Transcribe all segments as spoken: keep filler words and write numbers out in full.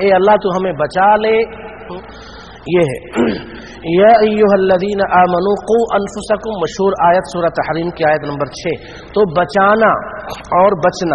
اے اللہ تو ہمیں بچا لے. یہ ہے یا ایھا الذین آمنوا قوا انفسکم، مشہور آیت سورہ تحریم کی آیت نمبر چھ. تو بچانا اور بچنا.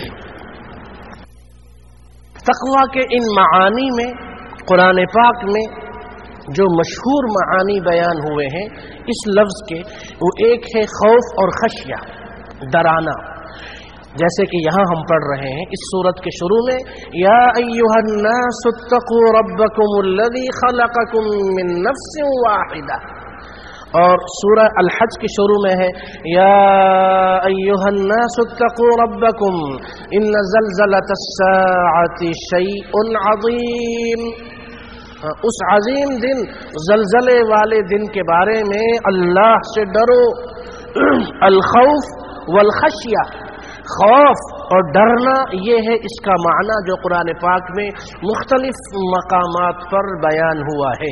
تقوی کے ان معانی میں قرآن پاک میں جو مشہور معانی بیان ہوئے ہیں اس لفظ کے، وہ ایک ہے خوف اور خشیہ، ڈرانا. جیسے کہ یہاں ہم پڑھ رہے ہیں اس سورت کے شروع میں یا ایھا الناس اتقوا ربکم الذی خلقکم من نفس واحدہ، اور سورہ الحج کے شروع میں ہے یا ایھا الناس اتقوا ربکم ان زلزلۃ الساعۃ شیء عظیم. اس عظیم دن، زلزلے والے دن کے بارے میں اللہ سے ڈرو. الخوف والخشیہ، خوف اور ڈرنا، یہ ہے اس کا معنی جو قرآن پاک میں مختلف مقامات پر بیان ہوا ہے.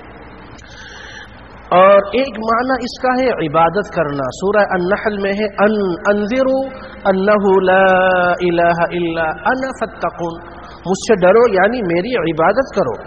اور ایک معنی اس کا ہے عبادت کرنا. سورہ النحل میں ہے ان انذروا انہ لا الہ الا انا فاتقون، مجھ سے ڈرو یعنی میری عبادت کرو.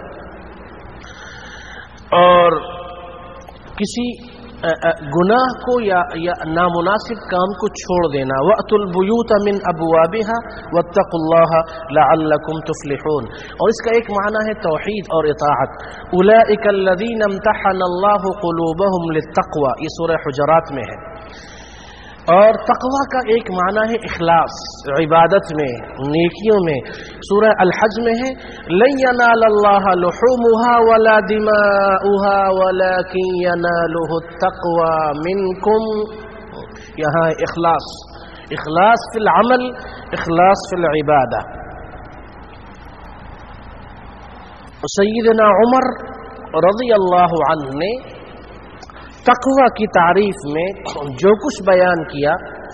اور کسی گناہ کو یا یا نامناسب کام کو چھوڑ دینا. وَأْتُوا الْبُيُوتَ مِنْ أَبْوَابِهَا وَاتَّقُوا اللَّهَ لَعَلَّكُمْ تُفْلِحُونَ. اور اس کا ایک معنی ہے توحید اور اطاعت. أُولَئِكَ الَّذِينَ امْتَحَنَ اللَّهُ قُلُوبَهُمْ لِلتَّقْوَى، یہ سورہ حجرات میں ہے. اور تقوی کا ایک معنی ہے اخلاص، عبادت میں، نیکیوں میں. سورہ الحج میں ہے لن ينال الله لحومها ولا دماؤها ولكن يناله التقوى منكم. یہاں اخلاص، اخلاص فی العمل، اخلاص فی العبادہ. سیدنا عمر رضی اللہ عنہ نے تقوی کی تعریف میں جو کچھ بیان کیا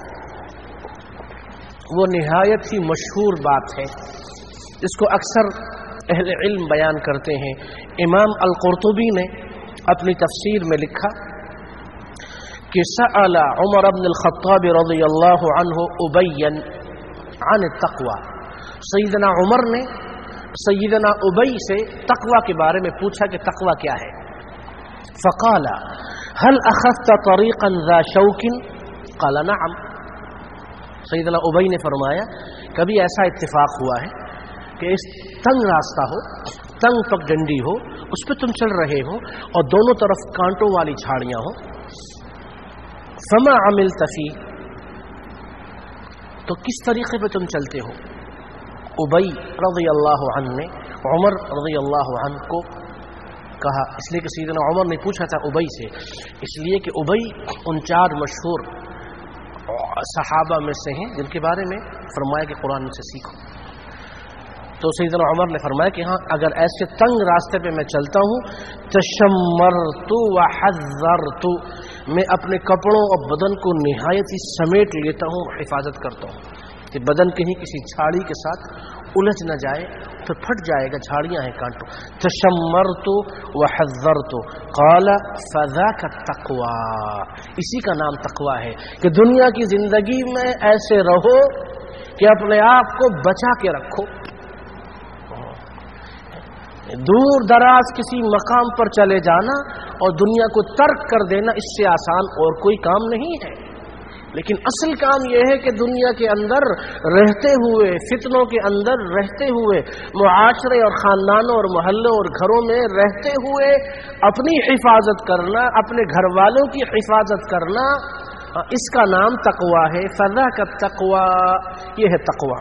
وہ نہایت ہی مشہور بات ہے. اس کو اکثر اہل علم بیان کرتے ہیں. امام القرطبی نے اپنی تفسیر میں لکھا کہ سأل عمر بن الخطاب رضی اللہ عنہ ابیا عن التقوی. سیدنا عمر نے سیدنا ابی سے تقوی کے بارے میں پوچھا کہ تقوی کیا ہے. فقال هل اخذت طريقا ذا شوك؟ قال نعم. سیدنا ابی نے فرمایا کبھی ایسا اتفاق ہوا ہے کہ اس تنگ راستہ ہو، تنگ پگ ڈنڈی ہو، اس پہ تم چل رہے ہو اور دونوں طرف کانٹوں والی جھاڑیاں ہوں. فما عملت فيه، تو کس طریقے پہ تم چلتے ہو؟ ابی رضی اللہ عنہ نے عمر رضی اللہ عنہ کو کہا، اس لیے کہ سیدنا عمر نے پوچھا تھا ابی سے، اس لیے کہ ابی ان چار مشہور صحابہ میں سے ہیں جن کے بارے میں فرمایا کہ قرآن سے سیکھو. تو سیدنا عمر نے فرمایا کہ ہاں اگر ایسے تنگ راستے پہ میں چلتا ہوں تشمرت وحذرت، میں اپنے کپڑوں اور بدن کو نہایت ہی سمیٹ لیتا ہوں، حفاظت کرتا ہوں کہ بدن کہیں کسی جھاڑی کے ساتھ الجھ نہ جائے، پھر پھٹ جائے گا، جھاڑیاں ہیں کانٹوں. تشمرت وحذرت. قال فذاک التقوی، اسی کا نام تقوی ہے کہ دنیا کی زندگی میں ایسے رہو کہ اپنے آپ کو بچا کے رکھو. دور دراز کسی مقام پر چلے جانا اور دنیا کو ترک کر دینا اس سے آسان اور کوئی کام نہیں ہے. لیکن اصل کام یہ ہے کہ دنیا کے اندر رہتے ہوئے، فتنوں کے اندر رہتے ہوئے، معاشرے اور خاندانوں اور محلوں اور گھروں میں رہتے ہوئے اپنی حفاظت کرنا، اپنے گھر والوں کی حفاظت کرنا، اس کا نام تقوی ہے. فذاک التقوی، یہ ہے تقوی.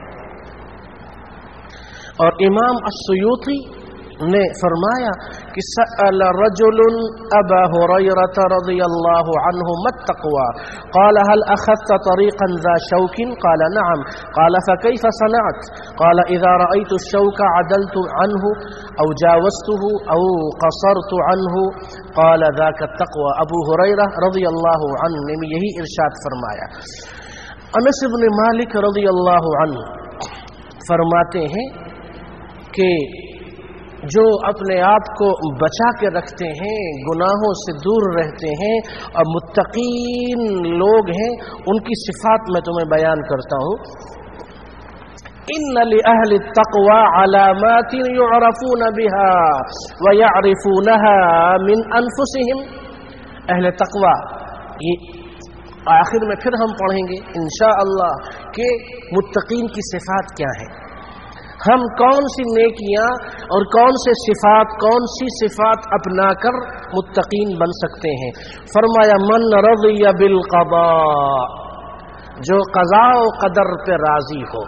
اور امام السیوطی نے فرمایا کہ سأل رجل ابا ہریرہ رضی اللہ عنہ ما التقوى؟ قال هل اخذت طريقا ذا شوك؟ قال نعم. قال فكيف صنعت؟ قال اذا رأيت الشوك عدلت عنه او جاوزته او قصرت عنه. قال ذاك التقوى. ابو ہریرہ رضی اللہ عنہ نے یہی ارشاد فرمایا. انس بن مالک رضی اللہ عنہ فرماتے ہیں کہ جو اپنے آپ کو بچا کے رکھتے ہیں، گناہوں سے دور رہتے ہیں اور متقین لوگ ہیں، ان کی صفات میں تمہیں بیان کرتا ہوں. ان لأهل التقوى علامات يعرفون بها ويعرفونها من انفسهم. اہل تقوی، یہ آخر میں پھر ہم پڑھیں گے انشاءاللہ کہ متقین کی صفات کیا ہیں، ہم کون سی نیکیاں اور کون سے صفات کون سی صفات اپنا کر متقین بن سکتے ہیں. فرمایا من رضی بالقضاء، جو قضاء و قدر پہ راضی ہو،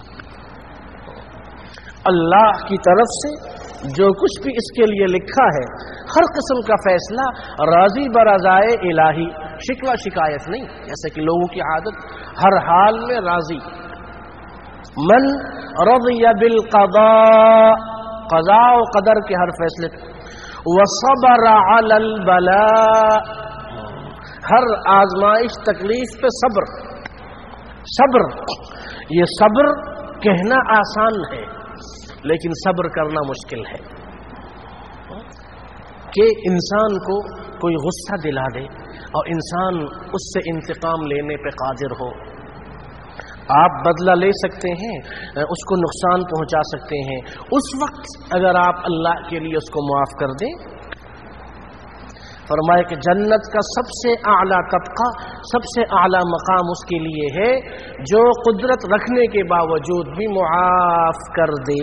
اللہ کی طرف سے جو کچھ بھی اس کے لیے لکھا ہے، ہر قسم کا فیصلہ راضی برضائے الہی، شکوہ شکایت نہیں، جیسے کہ لوگوں کی عادت ہر حال میں راضی. من رضی بالقضاء، قضاء و قدر کے ہر فیصلے، وصبر علی البلاء، ہر آزمائش تکلیف پہ صبر. صبر، یہ صبر کہنا آسان ہے لیکن صبر کرنا مشکل ہے. کہ انسان کو کوئی غصہ دلا دے اور انسان اس سے انتقام لینے پہ قادر ہو. آپ بدلہ لے سکتے ہیں، اس کو نقصان پہنچا سکتے ہیں، اس وقت اگر آپ اللہ کے لیے اس کو معاف کر دیں. فرمایا کہ جنت کا سب سے اعلیٰ طبقہ، سب سے اعلیٰ مقام اس کے لیے ہے جو قدرت رکھنے کے باوجود بھی معاف کر دے.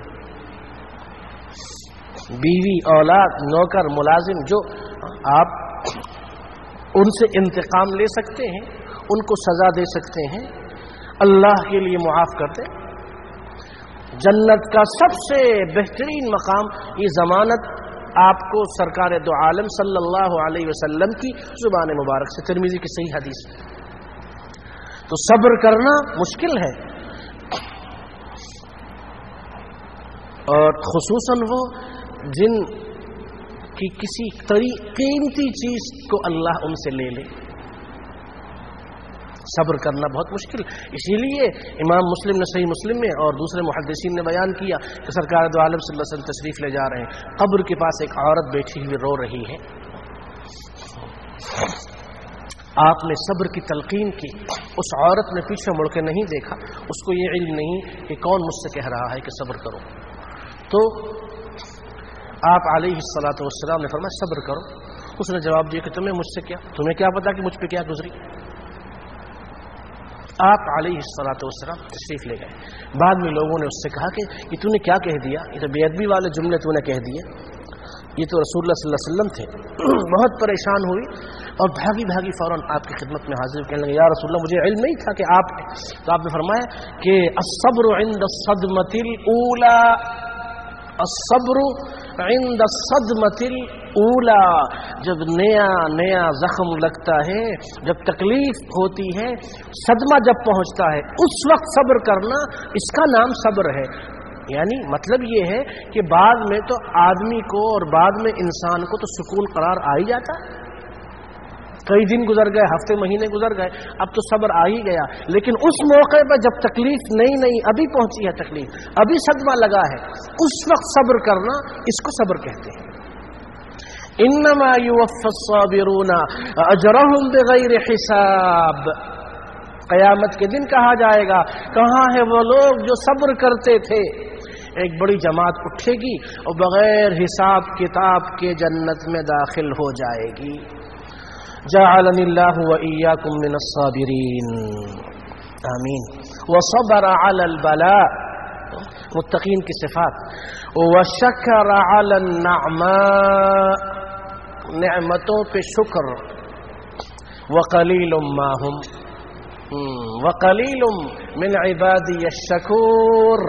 بیوی، اولاد، نوکر، ملازم، جو آپ ان سے انتقام لے سکتے ہیں، ان کو سزا دے سکتے ہیں، اللہ کے لیے معاف کر دیں. جنت کا سب سے بہترین مقام، یہ ضمانت آپ کو سرکار دو عالم صلی اللہ علیہ وسلم کی زبان مبارک سے، ترمذی کی صحیح حدیث. تو صبر کرنا مشکل ہے، اور خصوصاً وہ جن کی کسی قیمتی چیز کو اللہ ان سے لے لے. صبر کرنا بہت مشکل. اسی لیے امام مسلم نے صحیح مسلم میں اور دوسرے محدثین نے بیان کیا کہ سرکار دو عالم صلی اللہ علیہ وسلم تشریف لے جا رہے ہیں، قبر کے پاس ایک عورت بیٹھی ہوئی رو رہی ہے. آپ نے صبر کی تلقین کی. اس عورت نے پیچھے مڑ کے نہیں دیکھا، اس کو یہ علم نہیں کہ کون مجھ سے کہہ رہا ہے کہ صبر کرو. تو آپ علیہ الصلوۃ والسلام نے فرمایا صبر کرو. اس نے جواب دیا کہ تمہیں مجھ سے کیا، تمہیں کیا پتا کہ مجھ پہ کیا گزری. آپ علیہ الصلوۃ والسلام تشریف لے گئے. بعد میں لوگوں نے اس سے کہا کہ یہ تو نے کیا کہہ دیا، یہ تو بے ادبی والے جملے تو نے کہہ دیے. یہ تو رسول اللہ صلی اللہ علیہ وسلم تھے. بہت پریشان ہوئی اور بھاگی بھاگی فوراً آپ کی خدمت میں حاضر کہنے لگے یا رسول اللہ مجھے علم نہیں تھا کہ آپ. تو آپ نے فرمایا کہ الصبر عند الصدمۃ الاولى، الصبر عند الصدمۃ الاولى، جب نیا نیا زخم لگتا ہے، جب تکلیف ہوتی ہے، صدمہ جب پہنچتا ہے، اس وقت صبر کرنا، اس کا نام صبر ہے. یعنی مطلب یہ ہے کہ بعد میں تو آدمی کو اور بعد میں انسان کو تو سکون قرار آ ہی جاتا. کئی دن گزر گئے، ہفتے مہینے گزر گئے، اب تو صبر آ ہی گیا. لیکن اس موقع پر جب تکلیف نئی نئی ابھی پہنچی ہے، تکلیف ابھی صدمہ لگا ہے، اس وقت صبر کرنا، اس کو صبر کہتے ہیں. انما یوفی الصابرون اجرهم بغیر حساب. قیامت کے دن کہا جائے گا کہاں ہے وہ لوگ جو صبر کرتے تھے. ایک بڑی جماعت اٹھے گی اور بغیر حساب کتاب کے جنت میں داخل ہو جائے گی. جعلنی اللہ وإیاکم من الصابرین، آمین. وصبر علی البلاء، متقین کی صفات. وشکر علی النعماء، نعمتوں پہ شکر. وقلیل ما ہم، وقلیل من عبادی الشکور.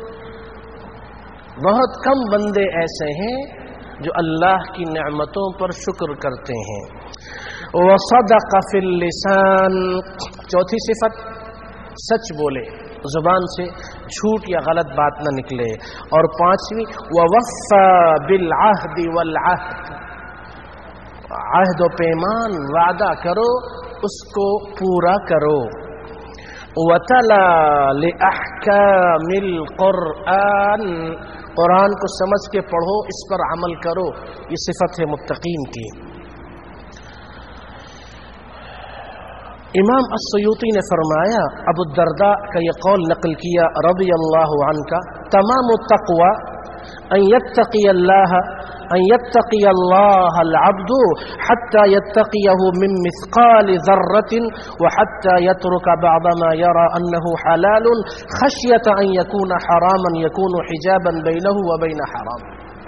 بہت کم بندے ایسے ہیں جو اللہ کی نعمتوں پر شکر کرتے ہیں. وصدق فی اللسان، چوتھی صفت سچ بولے، زبان سے جھوٹ یا غلط بات نہ نکلے. اور پانچویں ووفى بالعہد والعہد، عہد و پیمان، وعدہ کرو اس کو پورا کرو. وتلا لأحکام القرآن، قرآن کو سمجھ کے پڑھو، اس پر عمل کرو. یہ صفت ہے متقین کی. امام السیوطی نے فرمایا، ابو الدرداء کا یہ قول نقل کیا رضی اللہ عنہ کا، تمام التقوی ان یتقی اللہ ان یتقی اللہ العبد حتى يتقيه من مثقال ذرة وحتى يترك بعض ما يرى أنه حلال خشية أن يكون حراما يكون حجابا بينه وبين حرام.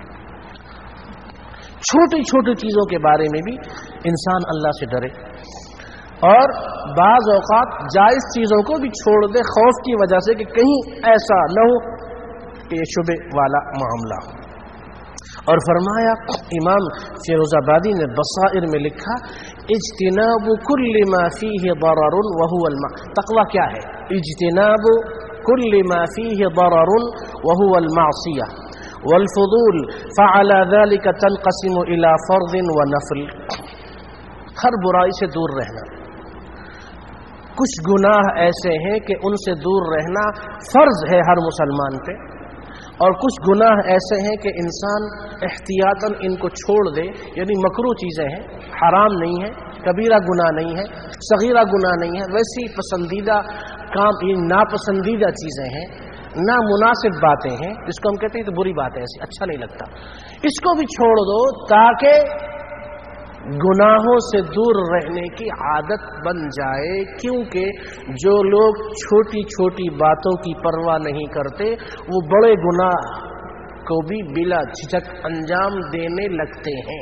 چھوٹی چھوٹی چیزوں کے بارے میں بھی انسان اللہ سے ڈرے، اور بعض اوقات جائز چیزوں کو بھی چھوڑ دے خوف کی وجہ سے کہ کہیں ایسا نہ ہو کہ یہ شبہ والا معاملہ ہو. اور فرمایا امام فیروز آبادی نے بصائر میں لکھا، اجتناب کل ما فیہ ضرر وہو المع. تقوی کیا ہے؟ اجتناب کل ما فیہ ضرر وہو المعصیہ والفضول فعلى ذلك تنقسم الى فرض ونفل. ہر برائی سے دور رہنا. کچھ گناہ ایسے ہیں کہ ان سے دور رہنا فرض ہے ہر مسلمان پہ، اور کچھ گناہ ایسے ہیں کہ انسان احتیاطاً ان کو چھوڑ دے، یعنی مکروہ چیزیں ہیں، حرام نہیں ہے، کبیرہ گناہ نہیں ہے، صغیرہ گناہ نہیں ہے، ویسی پسندیدہ کام، یہ ناپسندیدہ چیزیں ہیں، نامناسب باتیں ہیں، جس کو ہم کہتے ہیں تو بری بات ہے، ایسی اچھا نہیں لگتا، اس کو بھی چھوڑ دو تاکہ گناہوں سے دور رہنے کی عادت بن جائے. کیونکہ جو لوگ چھوٹی چھوٹی باتوں کی پرواہ نہیں کرتے وہ بڑے گناہ کو بھی بلا جھجک انجام دینے لگتے ہیں.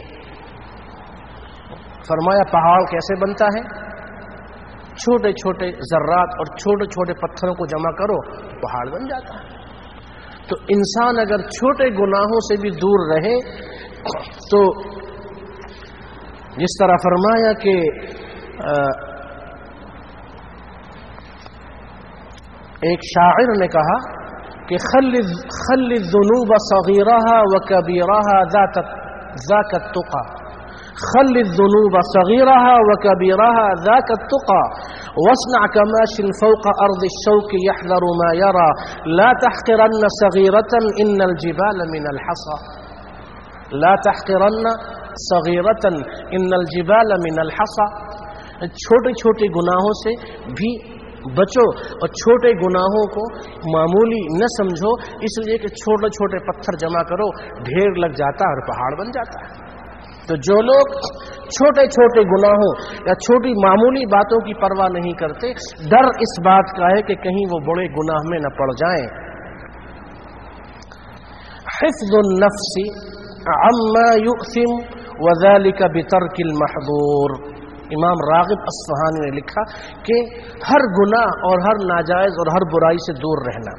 فرمایا پہاڑ کیسے بنتا ہے؟ چھوٹے چھوٹے ذرات اور چھوٹے چھوٹے پتھروں کو جمع کرو پہاڑ بن جاتا ہے. تو انسان اگر چھوٹے گناہوں سے بھی دور رہے تو جس طرح فرمایا کہ ایک شاعر نے کہا کہ خل خل الذنوب صغيرها وكبيرها ذات ذاك التقى، خل الذنوب صغيرها وكبيرها ذاك التقى واصنع كماش فوق أرض الشوك يحذر ما يرى لا تحقرن صغيرة إن الجبال من الحصى، لا تحقرن صغیرتن ان الجبال من الحصى. چھوٹے چھوٹے گناہوں سے بھی بچو اور چھوٹے گناہوں کو معمولی نہ سمجھو، اس لیے کہ چھوٹے چھوٹے پتھر جمع کرو ڈھیر لگ جاتا ہے اور پہاڑ بن جاتا ہے. تو جو لوگ چھوٹے چھوٹے گناہوں یا چھوٹی معمولی باتوں کی پرواہ نہیں کرتے، ڈر اس بات کا ہے کہ کہیں وہ بڑے گناہ میں نہ پڑ جائیں. حفظ النفس عما يؤثم وذلك بترك المحظور. امام راغب اصفہانی نے لکھا کہ ہر گناہ اور ہر ناجائز اور ہر برائی سے دور رہنا.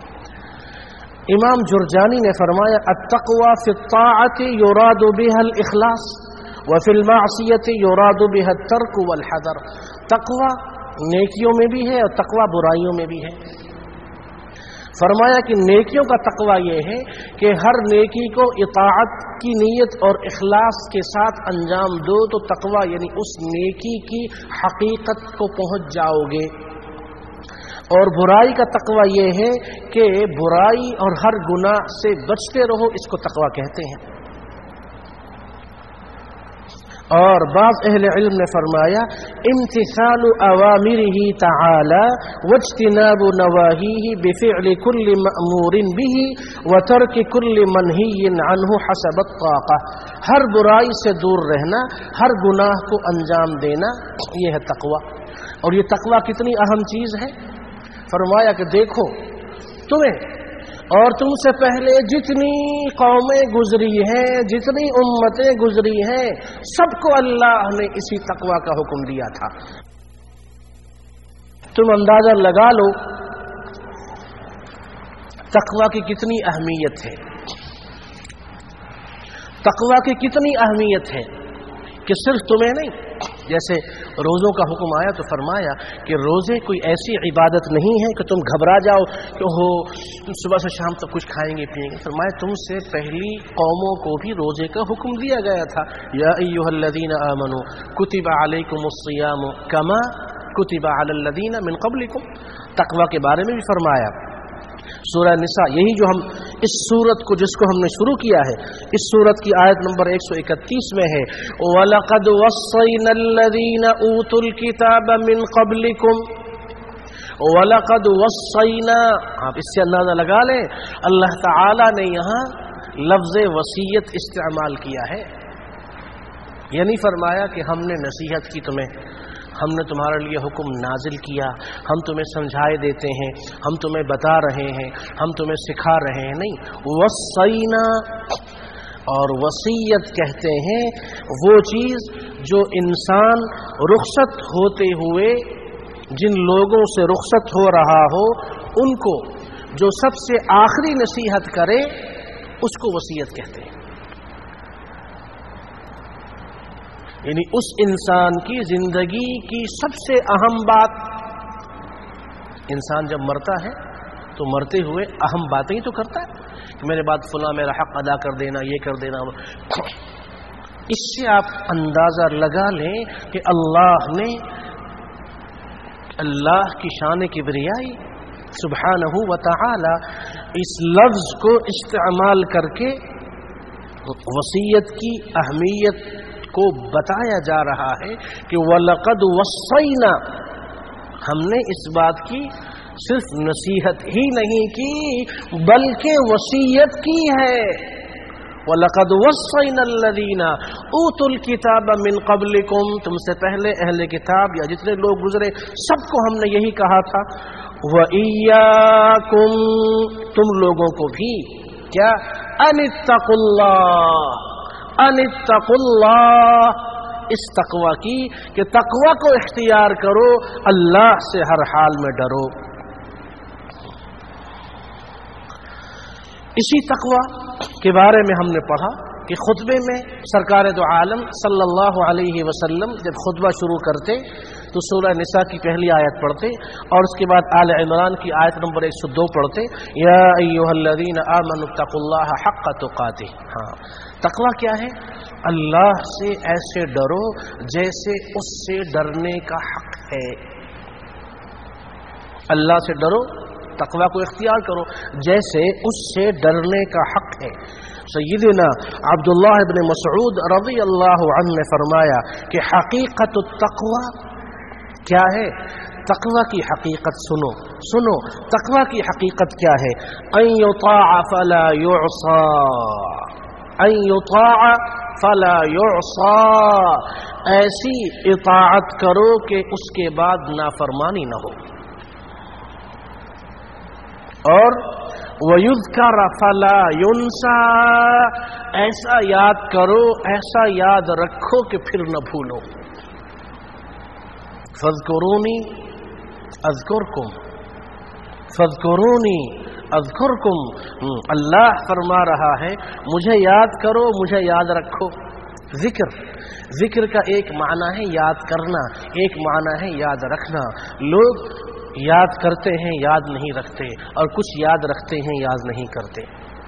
امام جرجانی نے فرمایا التقوى في الطاعة يراد بها الإخلاص وفي المعصية يراد بها الترك والحذر. تقوی نیکیوں میں بھی ہے اور تقوی برائیوں میں بھی ہے. فرمایا کہ نیکیوں کا تقوی یہ ہے کہ ہر نیکی کو اطاعت کی نیت اور اخلاص کے ساتھ انجام دو تو تقوی یعنی اس نیکی کی حقیقت کو پہنچ جاؤ گے. اور برائی کا تقوی یہ ہے کہ برائی اور ہر گناہ سے بچتے رہو، اس کو تقوی کہتے ہیں. اور بعض اہل علم نے فرمایا امتثال اوامره تعالی واجتناب نواهیہ بفعل كل مأمور به وترک كل منہی عنہ حسب الطاقہ. ہر برائی سے دور رہنا، ہر گناہ کو انجام دینا، یہ ہے تقوی. اور یہ تقوی کتنی اہم چیز ہے. فرمایا کہ دیکھو تمہیں اور تم سے پہلے جتنی قومیں گزری ہیں، جتنی امتیں گزری ہیں، سب کو اللہ نے اسی تقوی کا حکم دیا تھا. تم اندازہ لگا لو تقوی کی کتنی اہمیت ہے، تقوی کی کتنی اہمیت ہے کہ صرف تمہیں نہیں، جیسے روزوں کا حکم آیا تو فرمایا کہ روزے کوئی ایسی عبادت نہیں ہے کہ تم گھبرا جاؤ کہ ہو صبح سے شام تک کچھ کھائیں گے پیئیں گے. فرمایا تم سے پہلی قوموں کو بھی روزے کا حکم دیا گیا تھا. یا ایھا الذین آمنوا کتب علیکم الصیام کما کتب علی الذین من قبلکم. تقوی کے بارے میں بھی فرمایا. سورہ نساء، یہی جو ہم इस सूरत को जिसको हमने शुरू किया है, इस सूरत की आयत नंबर एक सौ इकतीस में है वलक़द वस्सैना अल्लज़ीना ऊतुल किताब मिन क़ब्लिकुम, वलक़द वस्सैना, आप इससे अंदाजा लगा लें अल्लाह ताला ने यहाँ लफ्ज़ वसीयत इस्तेमाल किया है। ये नहीं फरमाया कि हमने नसीहत की तुम्हें, हमने तुम्हारे लिए हुक्म नाजिल किया, हम तुम्हें समझाए देते हैं, हम तुम्हें बता रहे हैं, हम तुम्हें सिखा रहे हैं, नहीं। वस्सैना, और वसीयत कहते हैं वो चीज़ जो इंसान रुखसत होते हुए जिन लोगों से रुखसत हो रहा हो उनको जो सबसे आखिरी नसीहत करे उसको वसीयत कहते हैं। यानी उस इंसान की जिंदगी की सबसे अहम बात, इंसान जब मरता है तो मरते हुए अहम बातें ही तो करता है कि मेरे बाद फला मेरा हक अदा कर देना, ये कर देना। इससे आप अंदाजा लगा लें कि अल्लाह ने, अल्लाह की शान किबरियाई सुब्हानहू व तआला इस लफ्ज को इस्तेमाल करके वसीयत की अहमियत को बताया जा रहा है कि वलक़द वस्सैना, हमने इस बात की सिर्फ नसीहत ही नहीं की बल्कि वसीयत की है। वलक़द वस्सैना अल्लज़ीना ऊतुल किताब मिन क़ब्लिकुम, तुमसे पहले अहले किताब या जितने लोग गुजरे सबको हमने यही कहा था। व इय्याकुम, तुम लोगों को भी, क्या, अनित्तक़ुल्लाह, अनित्तक़ुल्लाह, इस तक़वा की कि तक़वा को इख्तियार करो, अल्लाह से हर हाल में डरो। इसी तक़वा के बारे में हमने पढ़ा कि खुतबे में सरकार दो आलम सल्लल्लाहु अलैहि वसल्लम जब खुतबा शुरू करते तो सूरह निसा की पहली आयत पढ़ते और उसके बाद आल इमरान की आयत नंबर एक सौ दो पढ़ते, या अय्युहल्लज़ीना आमनुत्तक़ुल्लाह हक़्क़ तुक़ातिह। हाँ, तक़वा क्या है? अल्लाह से ऐसे डरो जैसे उससे डरने का हक है। अल्लाह से डरो, तक़वा को इख्तियार करो जैसे उससे डरने का हक है। सय्यदना अब्दुल्लाह इब्न मसऊद रज़ी अल्लाहु अन्हु ने फरमाया कि हक़ीक़तुत तक़वा क्या है? तक़वा की हकीकत सुनो, सुनो तक़वा की हकीकत क्या है? अन युताअ फला युअसा, अन युताअ फला युअसा, ऐसी इताअत करो कि उसके बाद नाफरमानी न हो। और वयुज़कर फला युनसा, ऐसा याद करो, ऐसा याद रखो कि फिर न भूलो। फ़ज़्कुरूनी अज़्कुरकुम, फ़ज़्कुरूनी अज़्कुरकुम। अल्लाह फरमा रहा है मुझे याद करो, मुझे याद रखो। जिक्र, जिक्र का एक माना है याद करना, एक माना है याद रखना। लोग याद करते हैं, याद नहीं रखते, और कुछ याद रखते हैं, याद नहीं करते।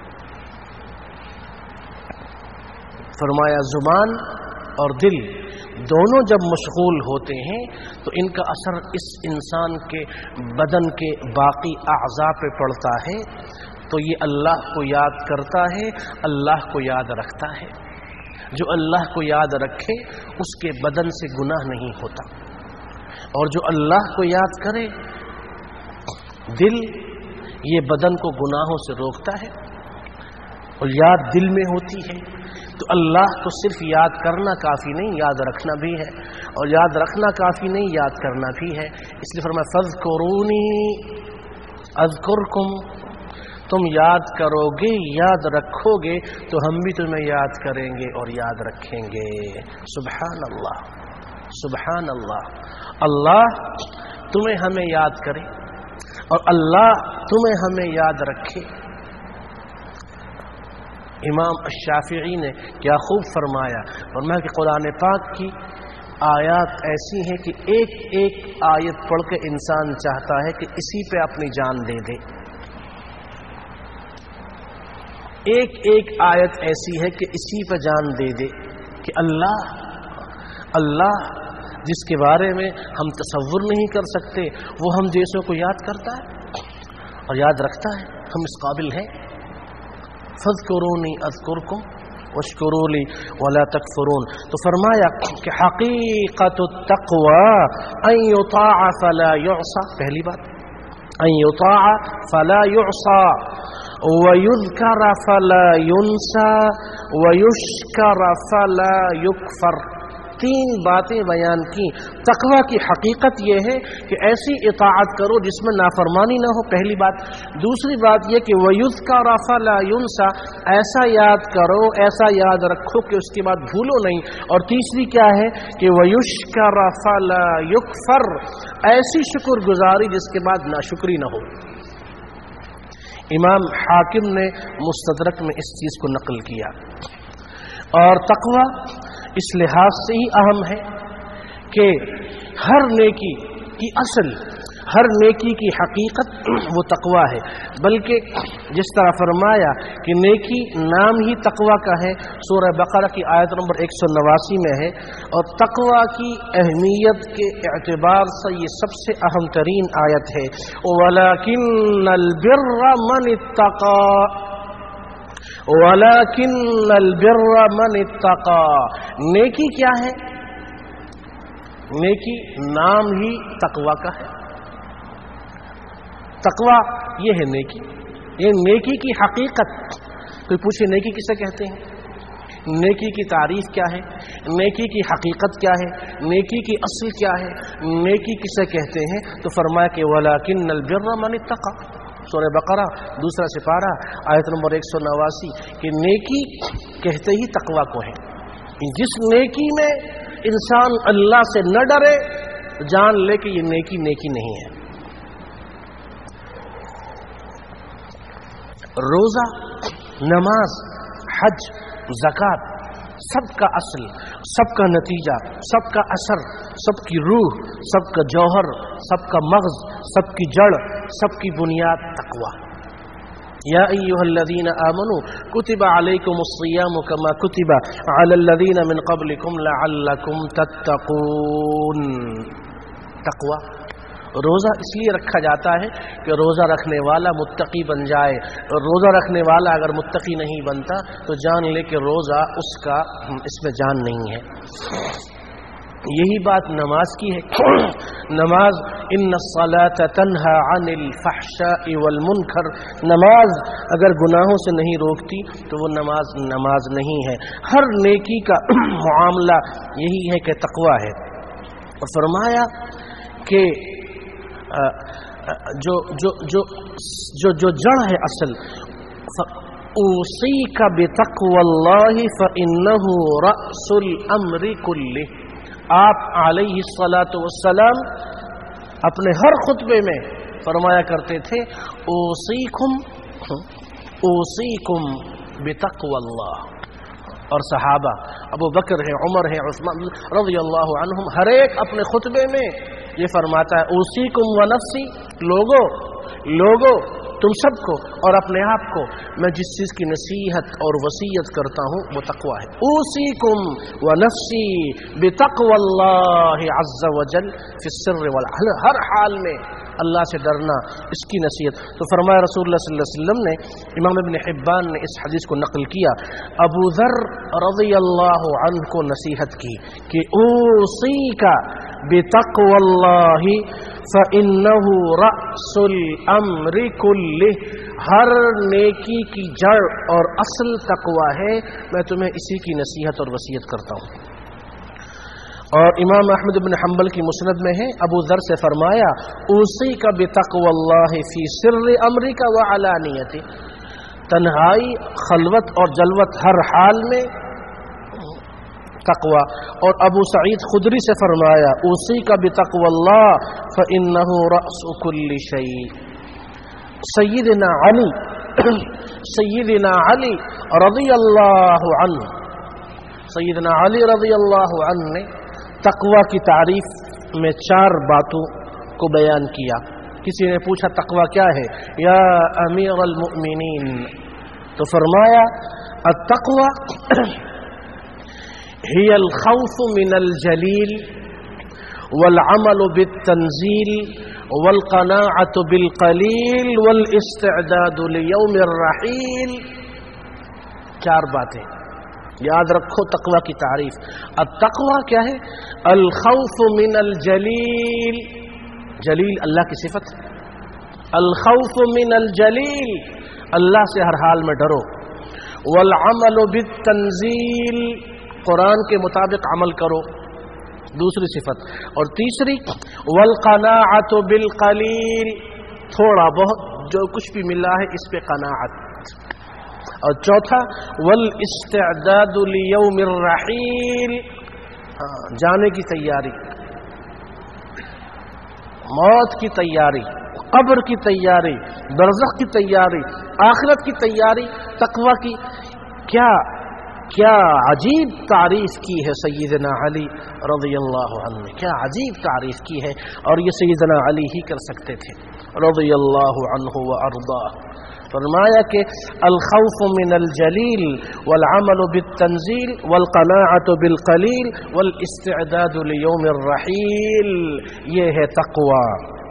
फरमाया जुबान और दिल दोनों जब मशगूल होते हैं तो इनका असर इस इंसान के बदन के बाकी अज़ा पे पड़ता है, तो ये अल्लाह को याद करता है, अल्लाह को याद रखता है। जो अल्लाह को याद रखे उसके बदन से गुनाह नहीं होता, और जो अल्लाह को याद करे दिल, ये बदन को गुनाहों से रोकता है। और याद दिल में होती है तो अल्लाह को सिर्फ याद करना काफ़ी नहीं, याद रखना भी है, और याद रखना काफ़ी नहीं, याद करना भी है। इसलिए फरमाया फ़ज़्कुरूनी अज़्कुरकुम, तुम याद करोगे, याद रखोगे तो हम भी तुम्हें याद करेंगे और याद रखेंगे। सुभान अल्लाह, सुभान अल्लाह। अल्लाह तुम्हें हमें याद करे और अल्लाह तुम्हें हमें याद रखे। इमाम अश्शाफ़िई ने क्या खूब फरमाया, फरमाया कि कुरान पाक की आयत ऐसी हैं कि एक एक आयत पढ़ के इंसान चाहता है कि इसी पे अपनी जान दे दे। एक एक आयत ऐसी है कि इसी पे जान दे दे कि अल्लाह, अल्लाह जिसके बारे में हम तसव्वुर नहीं कर सकते, वो हम जैसों को याद करता है और याद रखता है। हम इस काबिल हैं, فاذکرونی اذکرکم واشکروا لی ولا تکفرون. تو فرمایا کہ حقیقت التقوی ان یطاع فلا یعصى، پہلی بات ان یطاع فلا یعصى ویذکر فلا ینسى ویشکر فلا یکفر. تین باتیں بیان کی. تقوی کی حقیقت یہ ہے کہ ایسی اطاعت کرو جس میں نافرمانی نہ ہو، پہلی بات. دوسری بات یہ کہ وَيُذْكَرَ فَلَا يُنْسَى، ایسا یاد کرو، ایسا یاد رکھو کہ اس کے بعد بھولو نہیں. اور تیسری کیا ہے کہ وَيُشْكَرَ فَلَا يُكْفَرْ، ایسی شکر گزاری جس کے بعد ناشکری نہ ہو. امام حاکم نے مستدرک میں اس چیز کو نقل کیا. اور تقوی اس لحاظ سے ہی اہم ہے کہ ہر نیکی کی اصل، ہر نیکی کی حقیقت وہ تقوی ہے. بلکہ جس طرح فرمایا کہ نیکی نام ہی تقوی کا ہے، سورہ بقرہ کی آیت نمبر ایک سو نواسی میں ہے. اور تقوی کی اہمیت کے اعتبار سے یہ سب سے اہم ترین آیت ہے. وَلَكِنَّ الْبِرَّ مَنِ اتَّقَى وَلَكِنَّ الْبِرَّ مَنِ اتَّقَى. نیکی کیا ہے؟ نیکی نام ہی تقوی کا ہے. تقوی یہ ہے نیکی، یہ نیکی کی حقیقت. کوئی پوچھے نیکی کسے کہتے ہیں؟ نیکی کی تعریف کیا ہے؟ نیکی کی حقیقت کیا ہے؟ نیکی کی اصل کیا ہے؟ نیکی کسے کہتے ہیں؟ تو فرمایا کہ وَلَكِنَّ الْبِرَّ مَنِ اتَّقَى، سورہ بقرہ دوسرا سپارہ آیت نمبر ایک سو نواسی. کہ نیکی کہتے ہی تقوی کو ہے. جس نیکی میں انسان اللہ سے نہ ڈرے جان لے کہ یہ نیکی نیکی نہیں ہے. روزہ، نماز، حج، زکوٰۃ، سب کا اصل، سب کا نتیجہ، سب کا اثر، سب کی روح، سب کا جوہر، سب کا مغز، سب کی جڑ، سب کی بنیاد تقوی. یا ایھا الذین آمنوا کتب علیکم الصیام کما کتب علی الذین من قبلکم لعلکم تتقون. تقوی روزہ اس لیے رکھا جاتا ہے کہ روزہ رکھنے والا متقی بن جائے. روزہ رکھنے والا اگر متقی نہیں بنتا تو جان لے کہ روزہ اس کا اس میں جان نہیں ہے. یہی بات نماز کی ہے. نماز ان الصلاۃ تنہی عن الفحشاء والمنکر، نماز اگر گناہوں سے نہیں روکتی تو وہ نماز نماز نہیں ہے. ہر نیکی کا معاملہ یہی ہے کہ تقوی ہے. اور فرمایا کہ جو جو جو جو جو جڑ ہے اصل، اوصیک بتقوی اللہ فانہ رأس الامر کلہ. آپ علیہ الصلاۃ والسلام اپنے ہر خطبے میں فرمایا کرتے تھے اوصیکم اوصیکم بتقوی اللہ. اور صحابہ ابو بکر ہے، عمر ہے، عثمان رضی اللہ عنہم، ہر ایک اپنے خطبے میں یہ فرماتا ہے اوصیکم و نفسی، لوگو لوگو تم سب کو اور اپنے آپ کو میں جس چیز کی نصیحت اور وصیت کرتا ہوں وہ تقوی ہے. اوصیکم و نفسی بتقوی اللہ عز وجل فی السر والعلن، ہر حال میں اللہ سے ڈرنا، اس کی نصیحت. تو فرمایا رسول اللہ صلی اللہ علیہ وسلم نے، امام ابن حبان نے اس حدیث کو نقل کیا، ابو ذر رضی اللہ عنہ کو نصیحت کی کہ اوصیک بتقوی اللہ فإنہ رأس الامر کلہ، ہر نیکی کی جڑ اور اصل تقوی ہے، میں تمہیں اسی کی نصیحت اور وصیت کرتا ہوں. اور امام احمد بن حنبل کی مسند میں ہے، ابو ذر سے فرمایا اوصیک بتقوی اللہ فی سر امرک وعلانیت، تنہائی، خلوت اور جلوت، ہر حال میں تقوی. اور ابو سعید خدری سے فرمایا اوصیک بتقوی اللہ فإنہ رأس کل شیء. سیدنا علی سیدنا علی رضی اللہ عنہ سیدنا علی رضی اللہ عنہ نے تقوی کی تعریف میں چار باتوں کو بیان کیا. کسی نے پوچھا تقوی کیا ہے یا امیر المؤمنین، تو فرمایا التقوی هي الخوف من الجليل والعمل بالتنزيل والقناعة بالقليل والاستعداد ليوم الرحيل. چار باتیں یاد رکھو تقوی کی تعریف. التقوی کیا ہے؟ الخوف من الجلیل. جلیل اللہ کی صفت. الخوف من الجلیل، اللہ سے ہر حال میں ڈرو. والعمل بالتنزیل، قرآن کے مطابق عمل کرو، دوسری صفت. اور تیسری والقناعت بالقلیل، تھوڑا بہت جو کچھ بھی ملا ہے اس پہ قناعت. اور چوتھا والاستعداد لیوم الرحیل، جانے کی تیاری، موت کی تیاری، قبر کی تیاری، برزخ کی تیاری، آخرت کی تیاری. تقوی کی کیا کیا عجیب تعریف کی ہے سیدنا علی رضی اللہ عنہ نے، کیا عجیب تعریف کی ہے. اور یہ سیدنا علی ہی کر سکتے تھے رضی اللہ عنہ وارضاہ. فرمایا کہ الخوف من الجلیل والعمل بالتنزیل والقناعت بالقلیل والاستعداد لیوم الرحیل، یہ ہے تقوی.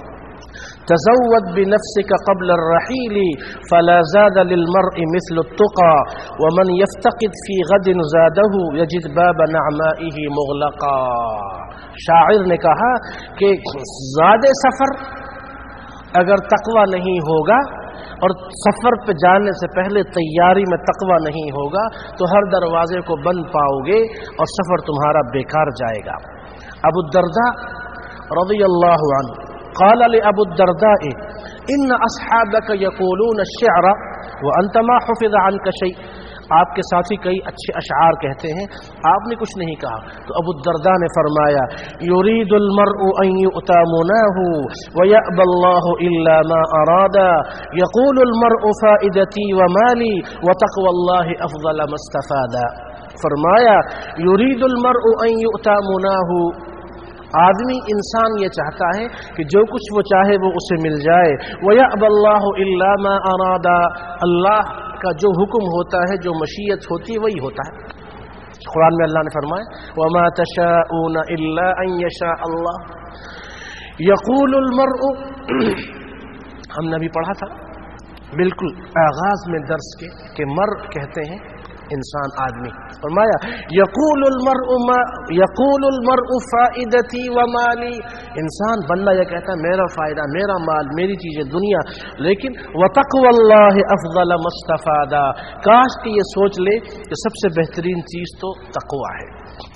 تزود بنفسك قبل الرحيل فلا زاد للمرء مثل التقى ومن يفتقد في غد زاده يجد باب نعمائه مغلقا. شاعر نے کہا کہ زیادہ سفر اگر تقوی نہیں ہوگا اور سفر پہ جانے سے پہلے تیاری میں تقوی نہیں ہوگا تو ہر دروازے کو بند پاؤ گے اور سفر تمہارا بیکار جائے گا. ابو الدرداء رضی اللہ عنہ قال لأبو الدرداء ان اصحابك يقولون الشعر وانت ما حفظ عنك شيء. آپ کے ساتھی کئی اچھے اشعار کہتے ہیں، آپ نے کچھ نہیں کہا. تو ابو الدرداء نے فرمایا يريد المرء ان يؤتى مناه ويأبى الله الا ما اراد يقول المرء فائدتي ومالي وتقوى الله افضل ما استفاد. فرمایا يريد المرء ان يؤتى مناه، آدمی انسان یہ چاہتا ہے کہ جو کچھ وہ چاہے وہ اسے مل جائے. وَيَأْبَى اللَّهُ إِلَّا مَا أَرَادَ، اللہ کا جو حکم ہوتا ہے، جو مشیت ہوتی ہے وہی ہوتا ہے. قرآن میں اللہ نے فرمایا وَمَا تَشَاءُونَ إِلَّا أَن يَشَاءَ اللَّهُ يَقُولُ الْمَرْءُ. ہم نے بھی پڑھا تھا بالکل آغاز میں درس کے کہ مر کہتے ہیں انسان، آدمی. فرمایا یقول المرء ما یقول المرء فائدتی ومالی، انسان بندہ یہ کہتا ہے میرا فائدہ، میرا مال، میری چیزیں دنیا. لیکن وتقوی اللہ افضل ما استفاد، کاش کہ یہ سوچ لے کہ سب سے بہترین چیز تو تقوی ہے.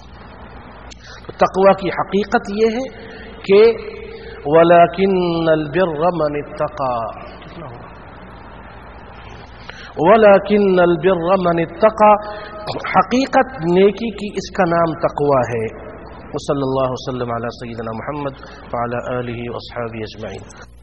تقوی کی حقیقت یہ ہے کہ ولکن البر من اتقى، وَلَكِنَّ الْبِرَّ مَنِ اتَّقَى، حقیقت نیکی کی اس کا نام تقوی ہے. وصلی اللہ وسلم علی سیدنا محمد وعلی آلہ واصحابہ اجمعین.